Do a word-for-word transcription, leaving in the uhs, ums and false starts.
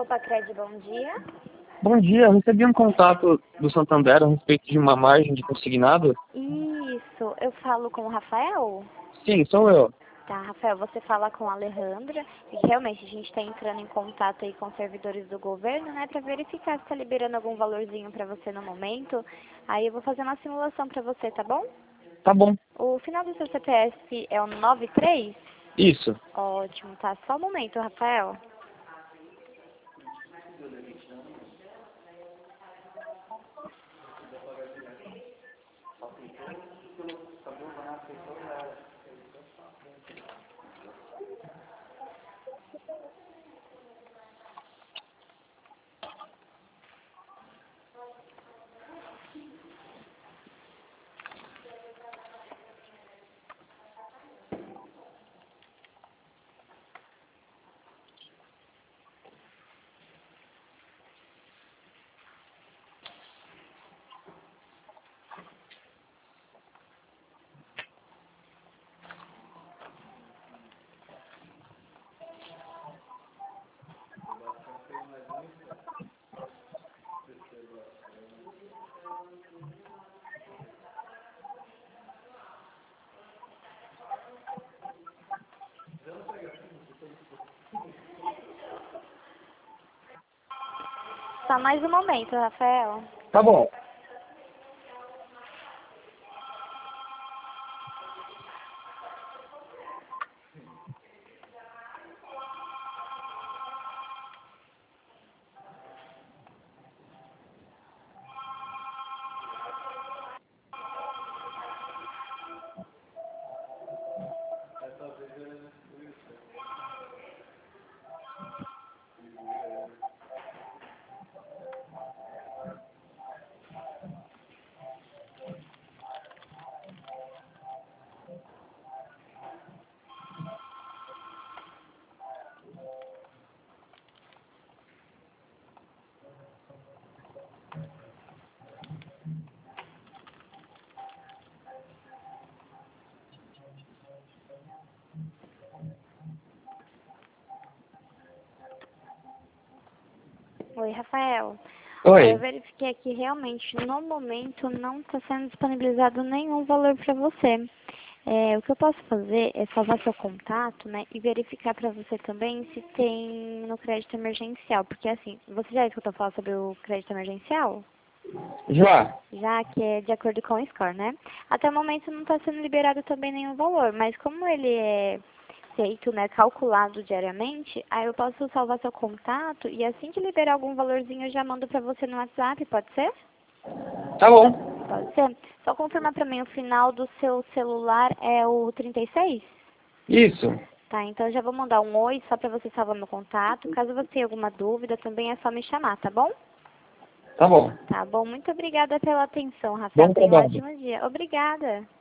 Copa Cred, bom dia. Bom dia, eu recebi um contato do Santander a respeito de uma margem de consignado. Isso, eu falo com o Rafael? Sim, sou eu. Tá, Rafael, você fala com a Alejandra e realmente a gente está entrando em contato aí com servidores do governo, né, para verificar se está liberando algum valorzinho para você no momento. Aí eu vou fazer uma simulação para você, tá bom? Tá bom. O final do seu C P F é o nove três? Isso. Ótimo, tá. Só um momento, Rafael. Só mais um momento, Rafael. Tá bom. Oi, Rafael. Oi. Eu verifiquei aqui realmente, no momento, não está sendo disponibilizado nenhum valor para você. É, o que eu posso fazer é salvar seu contato, né, e verificar para você também se tem no crédito emergencial. Porque assim, você já escutou falar sobre o crédito emergencial? Já. Já que é de acordo com o score, né? Até o momento não está sendo liberado também nenhum valor, mas como ele é feito, né, calculado diariamente, aí eu posso salvar seu contato e assim que liberar algum valorzinho eu já mando pra você no WhatsApp, pode ser? Tá bom. Pode ser? Só confirmar pra mim, o final do seu celular é o trinta e seis? Isso. Tá, então eu já vou mandar um oi só pra você salvar meu contato. Caso você tenha alguma dúvida, também é só me chamar, tá bom? Tá bom. Tá bom, muito obrigada pela atenção, Rafael. Bom Tenha um trabalho. ótimo dia. Obrigada.